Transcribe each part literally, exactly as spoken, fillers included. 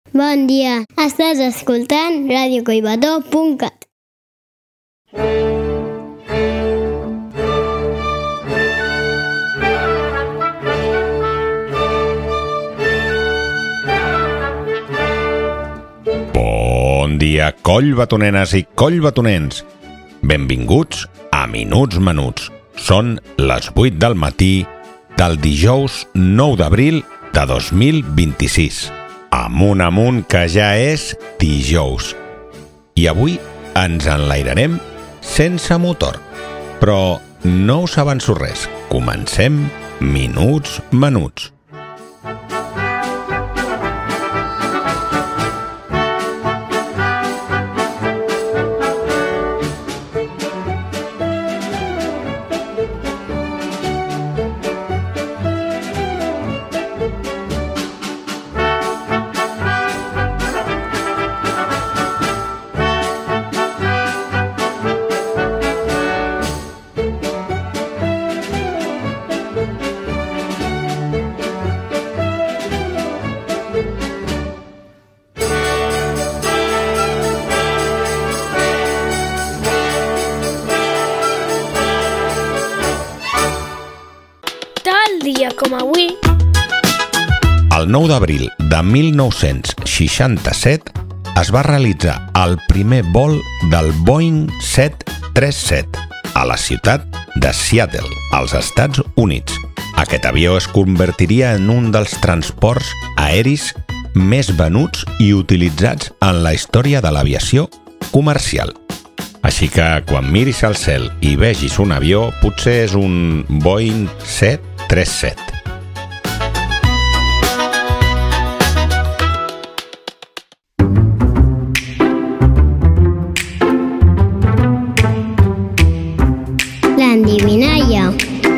Bon dia, estàs escoltant ràdio collbató punt cat. Bon dia, collbatonenes i collbatonens. Benvinguts a Minuts Menuts. Són les vuit del matí del dijous nou d'abril de dos mil vint-i-sis. Amunt, amunt, que ja és dijous. I avui ens enlairarem sense motor. Però no us avanço res. Comencem Minuts Menuts. Dia com avui. El nou d'abril de mil nou-cents seixanta-set es va realitzar el primer vol del Boeing set trenta set a la ciutat de Seattle, als Estats Units. Aquest avió es convertiria en un dels transports aeris més venuts i utilitzats en la història de l'aviació comercial. Així que quan miris al cel i vegis un avió, potser és un Boeing set trenta set. L'endevinalla.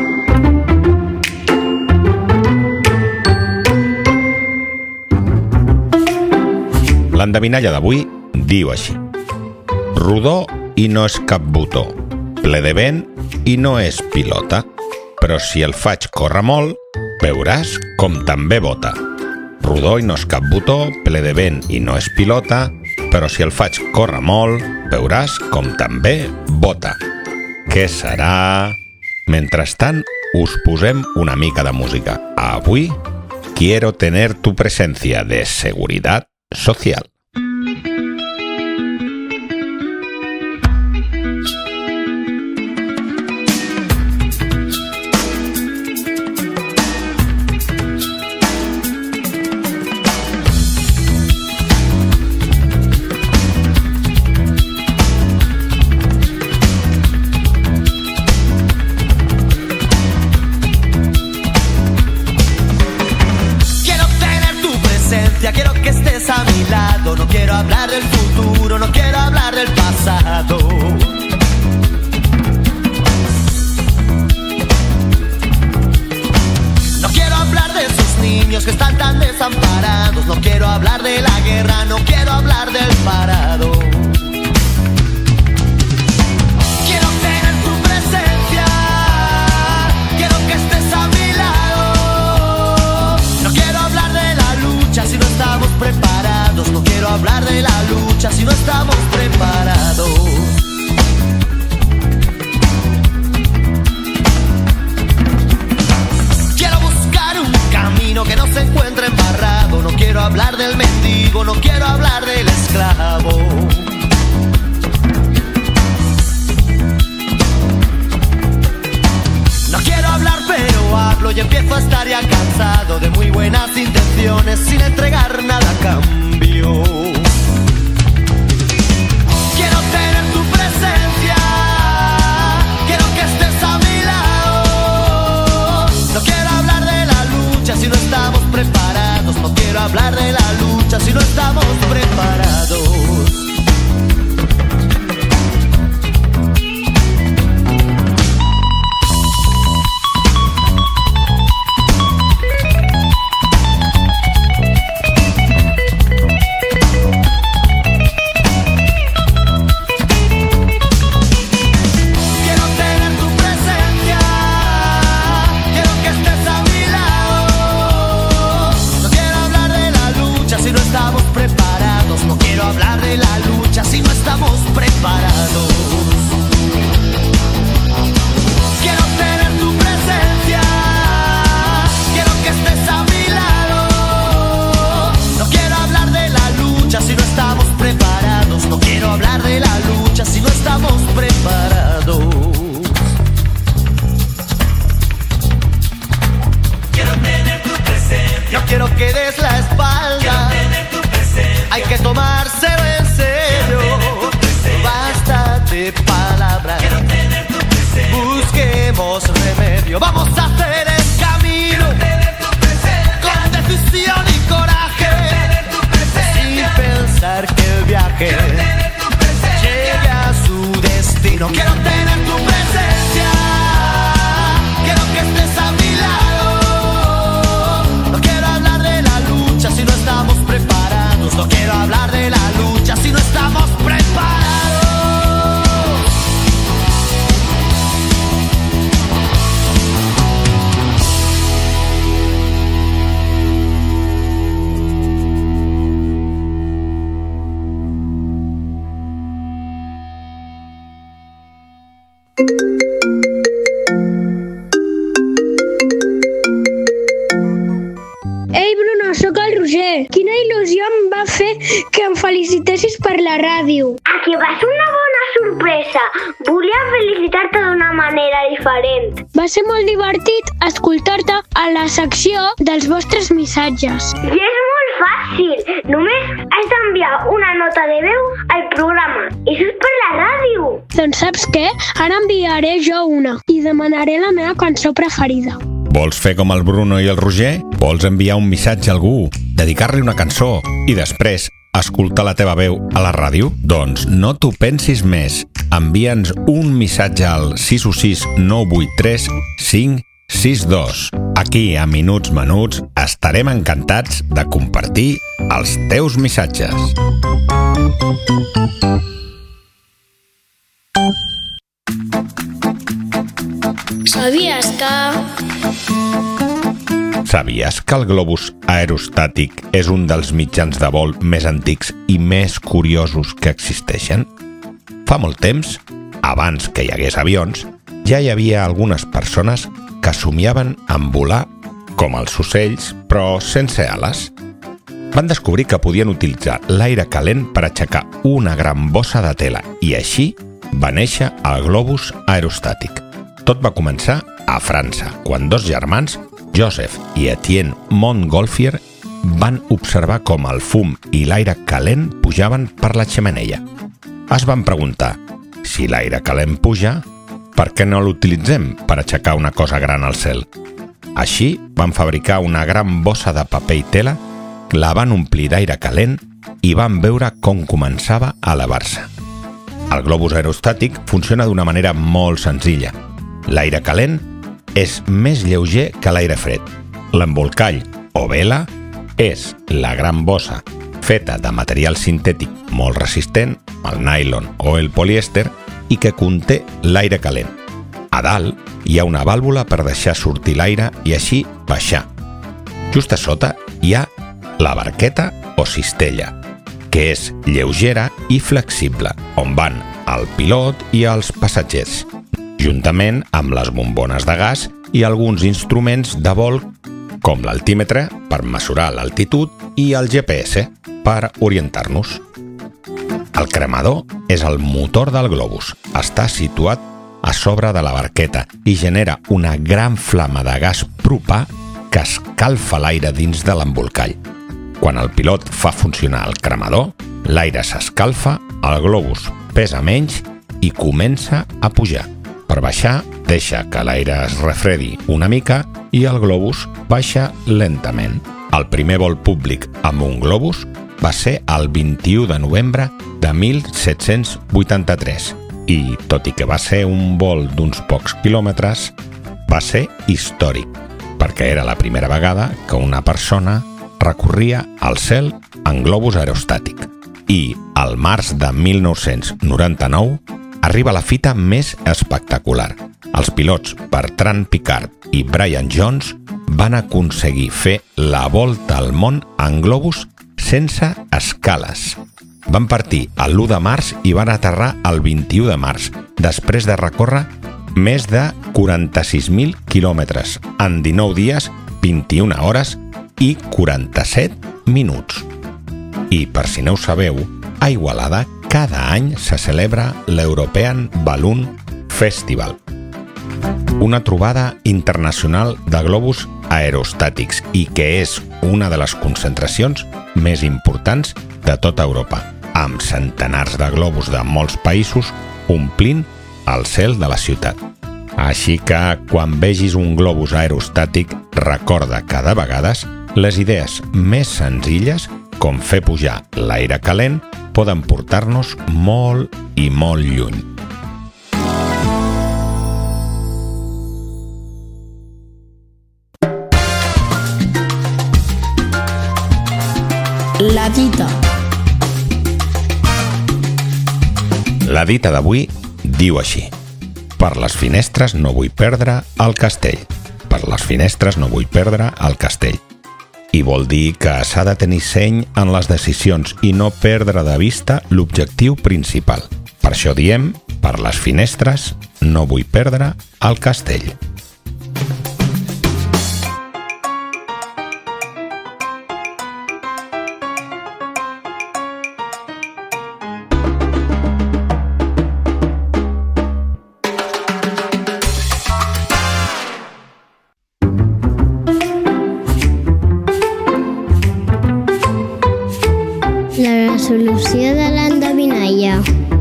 L'endevinalla d'avui diu així: rodó i no és cap botó, ple de vent i no és pilota, però si el faig córrer molt, veuràs com també bota. Rodó i no és cap botó, ple de vent i no és pilota, però si el faig córrer molt, veuràs com també bota. Què serà? Mentrestant, us posem una mica de música. Avui, quiero tener tu presencia de seguridad social. Quiero que estés a mi lado, no quiero hablar del futuro, no quiero hablar del pasado. No quiero hablar de esos niños que están tan desamparados, no quiero hablar de la guerra, no quiero hablar del parado. Quiero tener tu presencia, quiero que estés a mi lado. No quiero hablar de la lucha si no estamos preparados, no quiero hablar de la lucha si no estamos preparados. Quiero buscar un camino que no se encuentre embarrado, no quiero hablar del mendigo, no quiero hablar del esclavo. No quiero hablar pero hablo y empiezo a estar ya cansado de muy buenas intenciones sin entregar nada a cambio. Quiero tener tu presencia, quiero que estés a mi lado. No quiero hablar de la lucha si no estamos preparados, no quiero hablar de la lucha si no estamos preparados. quiero que des la espalda. Hay que tomárselo en serio. Basta de palabras. Busquemos remedio. Vamos a hacer el camino con decisión y coraje, sin pensar que el viaje llegue a su destino. Quiero tener tu presencia. Quiero que estés a mi lado. No quiero hablar de la lucha si no estamos preparados. No quiero hablar de la lucha si no estamos preparados. Ei, Bruno, sóc el Roger. Quina il·lusió em va fer que em felicitessis per la ràdio. A que va ser una bona sorpresa. Volia felicitar-te d'una manera diferent. Va ser molt divertit escoltar-te a la secció dels vostres missatges. I és molt fàcil. Només has d'enviar una nota de veu al programa. I això és per la ràdio. Doncs saps què? Ara enviaré jo una i demanaré la meva cançó preferida. Vols fer com el Bruno i el Roger? Vols enviar un missatge a algú, dedicar-li una cançó i després escoltar la teva veu a la ràdio? Doncs no t'ho pensis més. Envia'ns un missatge al sis u sis nou vuit tres cinc sis dos. Aquí, a Minuts Menuts, estarem encantats de compartir els teus missatges. ¿Sabías que...? Sabies que el globus aerostàtic és un dels mitjans de vol més antics i més curiosos que existeixen? Fa molt temps, abans que hi hagués avions, ja hi havia algunes persones que somiaven en volar com els ocells, però sense ales. Van descobrir que podien utilitzar l'aire calent per aixecar una gran bossa de tela i així va néixer el globus aerostàtic. Tot va començar a França, quan dos germans, Joseph i Etienne Montgolfier, van observar com el fum i l'aire calent pujaven per la xemeneia. Es van preguntar, si l'aire calent puja, per què no l'utilitzem per aixecar una cosa gran al cel? Així van fabricar una gran bossa de paper i tela, la van omplir d'aire calent i van veure com començava a elevar-se. El globus aerostàtic funciona d'una manera molt senzilla. L'aire calent és més lleuger que l'aire fred. L'embolcall, o vela, és la gran bossa feta de material sintètic molt resistent, el nylon o el polièster, i que conté l'aire calent. A dalt hi ha una vàlvula per deixar sortir l'aire i així baixar. Just a sota hi ha la barqueta o cistella, que és lleugera i flexible, on van el pilot i els passatgers, juntament amb les bombones de gas i alguns instruments de vol com l'altímetre per mesurar l'altitud i el G P S per orientar-nos. El cremador és el motor del globus. Està situat a sobre de la barqueta i genera una gran flama de gas propà que escalfa l'aire dins de l'embolcall. Quan el pilot fa funcionar el cremador, l'aire s'escalfa, el globus pesa menys i comença a pujar. Per baixar, deixa que l'aire es refredi una mica i el globus baixa lentament. El primer vol públic amb un globus va ser el vint-i-u de novembre de mil set-cents vuitanta-tres i, tot i que va ser un vol d'uns pocs quilòmetres, va ser històric, perquè era la primera vegada que una persona recorria el cel en globus aerostàtic. I, al març de mil nou-cents noranta-nou, arriba la fita més espectacular. Els pilots Bertrand Piccard i Brian Jones van aconseguir fer la volta al món en globus sense escales. Van partir l'u de març i van aterrar el vint-i-u de març, després de recórrer més de quaranta-sis mil quilòmetres en dinou dies, vint-i-una hores i quaranta-set minuts. I, per si no ho sabeu, a Igualada cada any se celebra l'European Balloon Festival, una trobada internacional de globus aerostàtics i que és una de les concentracions més importants de tota Europa, amb centenars de globus de molts països omplint el cel de la ciutat. Així que, quan vegis un globus aerostàtic, recorda que de vegades les idees més senzilles, com fer pujar l'aire calent, poden portar-nos molt i molt lluny. La dita. La dita d'avui diu així: per les finestres no vull perdre el castell. Per les finestres no vull perdre el castell. I vol dir que s'ha de tenir seny en les decisions i no perdre de vista l'objectiu principal. Per això diem, per les finestres no vull perdre el castell. La resolució de l'endevinalla.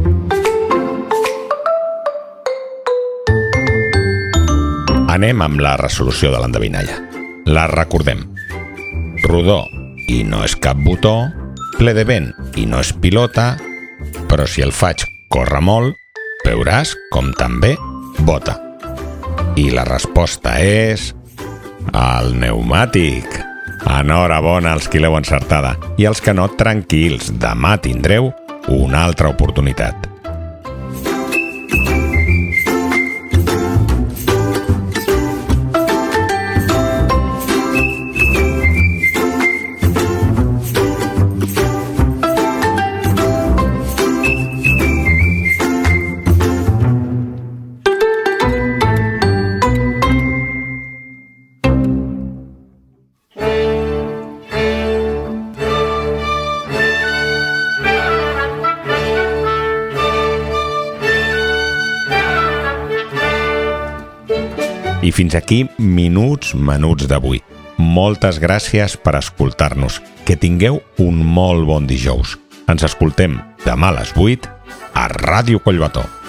Anem amb la resolució de l'endevinalla. La recordem. Rodó i no és cap botó, ple de vent i no és pilota, però si el faig córrer molt, veuràs com també bota. I la resposta és... el pneumàtic. Enhorabona als qui l'heu encertada. I els que no, tranquils, demà tindreu una altra oportunitat. I fins aquí Minuts Menuts d'avui. Moltes gràcies per escoltar-nos. Que tingueu un molt bon dijous. Ens escoltem demà a les vuit a Ràdio Collbató.